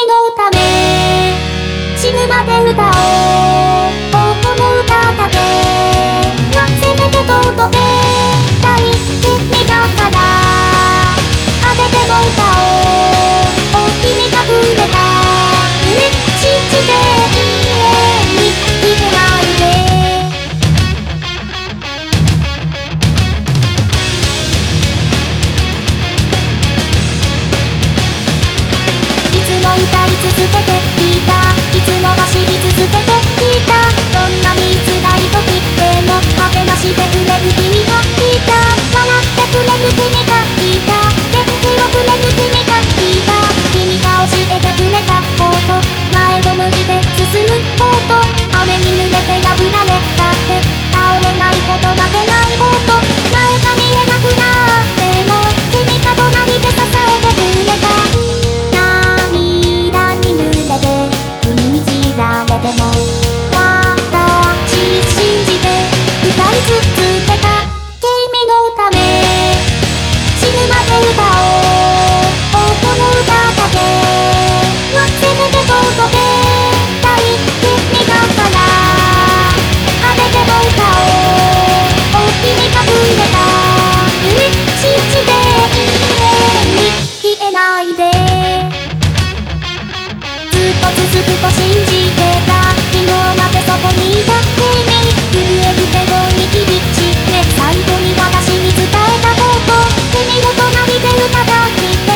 のため死ぬまで歌おうこの歌だけがせめて届けたい君だからあげても歌おう君がくれた夢信じて家に逃げないで歌い続けていたいつも走り続けていたどんなに辛い時でも果てなしてくれる君がいた笑ってくれる君がいた元気をくれる君がいた君が教えてくれたこと前を向いて進むこと雨に濡れて破られたって倒れないこと負けないこと前が見えなくなっても君が隣で支えてくれたでも私信じて歌い続けた君のため死ぬまで歌おうこの歌だけがせめて届けたい君だからあげても歌おう君がくれた夢信じて永遠に消えないでずっと続くと信じて昨日までそこにいた君震えるけど握りしめ最後に私に伝えたこと君の隣で歌が聴いて